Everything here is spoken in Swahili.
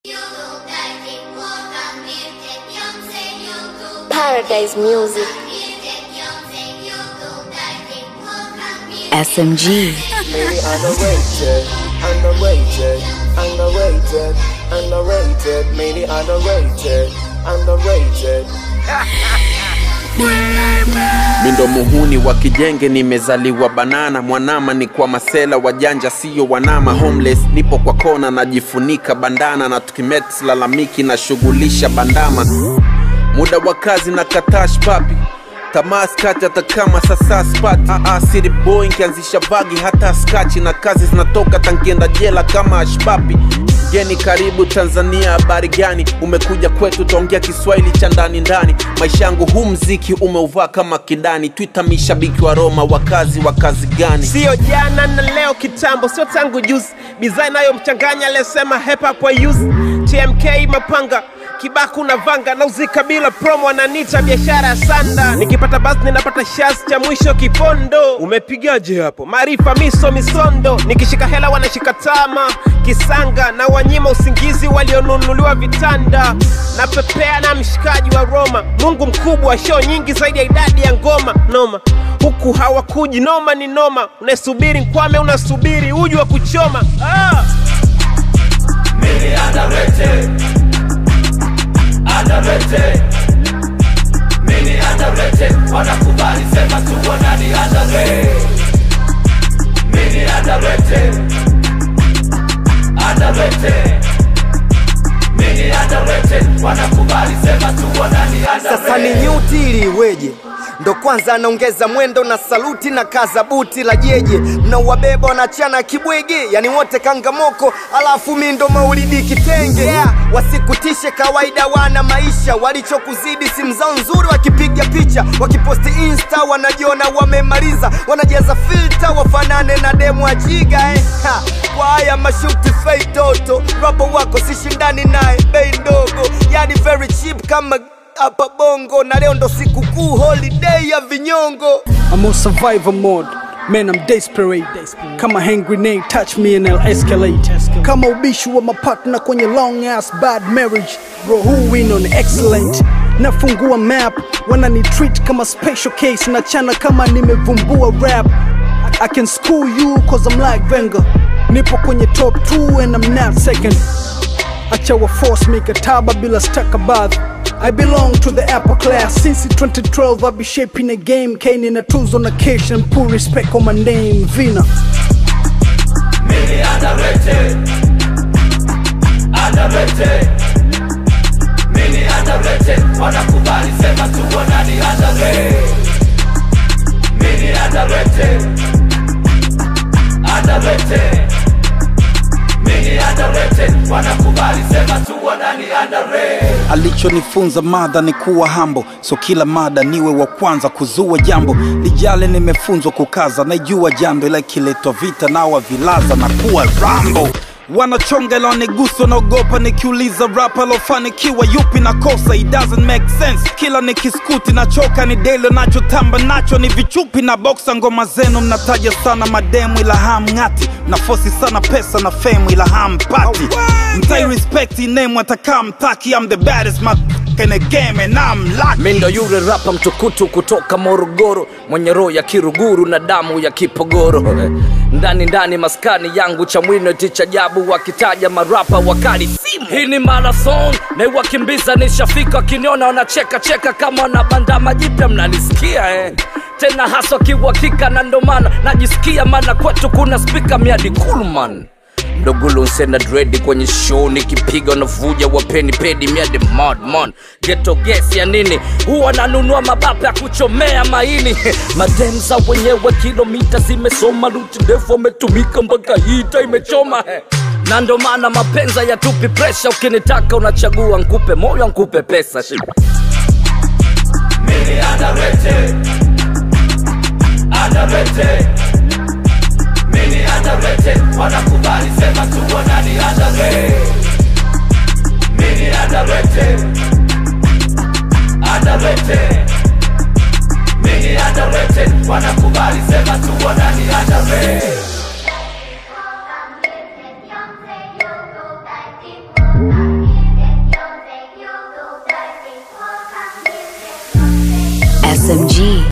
Paradise Music. SMG. Maybe underrated, underrated, underrated, underrated, maybe underrated, underrated. Mindo muhuni wa kijenge nimezaliwa banana. Mwanama ni kwa masela wajanja siyo wanama. Homeless nipo kwa kona najifunika bandana. Na tukimets lalamiki na shugulisha bandama. Muda wa kazi na katash papi. Tamaa skati hata kama sasa spati. City boy nkianzisha vagi hata skachi. Na kazi zinatoka tankienda jela kama ashpapi. Geni karibu Tanzania, habari gani? Umekuja kwetu tuongea Kiswahili cha ndani ndani. Maisha yangu huu mziki umeuvaa kama kidani. Twitter mishabiki wa Roma, wakazi gani? Sio jana na leo kitambo, sio tangu juzi. Bizai nayo mchanganya lesema hepa kwa use. TMK mapanga Kibaku na vanga na uzika bila promo ananita biashara sanda. Nikipata basi ninapata shaz cha mwisho kipondo. Umepigaje hapo? Maarifa misondo. Nikishika hela wanashika tama kisanga. Na wanyima usingizi walionunuliwa vitanda. Na pepea na mshikaji wa Roma. Mungu mkubwa, show nyingi zaidi ya idadi ya ngoma. Noma huku hawakuji, noma ni noma. Unasubiri nkwame, unasubiri uji wa kuchoma. Mimi underrated, underrated, mini underrated. Wanakubali sema tu wanani underrated. Mini underrated, underrated, mini underrated. Wanakubali sema tu wanani underrated. Sasa ni nyuti ili weje, ndo kwanza anaongeza mwendo na saluti na kaza buti la jeje. Mnauwabeba wanachana kibwege, yani wote kangamoko, alafu mindo maulidi kitenge. Wasikutishe kawaida wana maisha, walichokuzidi simu zao nzuri wakipiga picha. Wakiposti insta wanajiona wamemaliza, wanajaza filter wafanane na demo ajiga Kwa haya mashuti fake toto, rapa wako sishindani nae bei ndogo. Yani very cheap kama hapa bongo, na leo ndo siku kuu holiday ya vinyongo. I'm on survivor mode, man I'm desperate. Kama hand grenade touch me and I'll escalate. Kama ubishu wa mapartner kwenye long ass bad marriage. Bro who win on excellent. Nafungua map, wanani treat kama special case. Na chana kama nimevumbua rap. I can school you cause I'm like Wenger. Nipo kwenye top 2 and I'm not second. Acha wa force mikataba bila stakabadhi. I belong to the upper class. Since 2012 I be shaping a game. Kane in a tools on occasion. Put respect on my name, Vina. Mini underrated, underrated, mini underrated. Wanakubali sema tu wanani underrated. Mini underrated, underrated, mini underrated. Wanakubali sema tu wanani underrated. Alichonifunza mada ni kuwa humble, so kila mada niwe wa kwanza kuzua jambo. Lijale nimefunzwa kukaza, naijua jando ila kiletwa vita na wavilaza na kuwa rambo. Wanachonga ila waniguso na ogopa nikiuliza rap alofanikiwa yupi na kosa. It doesn't make sense, kila nikiskuti na choka ni delo nachotamba nacho ni vichupi na boxa. Ngoma zenu mnataja sana mademu ila hamngati. Mnafosi sana pesa na fame ila hampati. Mtai respect name ataka mtaki. I'm the baddest in the game and I'm lucky. Mindo yule rapa mtukutu kutoka Morogoro, mwenye roho ya kiruguru na damu ya kipogoro. Ndani maskani yangu cha mwino ticha jabu. Wakitaja marapa wakali simu. Hii ni marathon na wakimbiza nishafika. Kiniona wanacheka kama wanabanda majipya. Mnanisikia tena haswa kiwakika. Na ndo maana najisikia maana kwetu kuna speaker miadi cool man. Mdogulu nsena dreadi kwenye show nikipiga unavuja wapeni pedi miade madman. Ghetto gas ya nini? Huwa nanunua mabapa ya kuchomea maini. Mademza wenyewe kilomita zimesoma. Luti ndefu wametumika mpaka hita imechoma. Na ndo maana mapenza ya tupi pressure. Ukinitaka unachagua nkupe moyo nkupe pesa. Mini underrated, underrated, mini underrated. Wanakubali sema tu wanani underrated. Mini underrated, underrated, mini underrated. Wanakubali sema tu wanani underrated. SMG.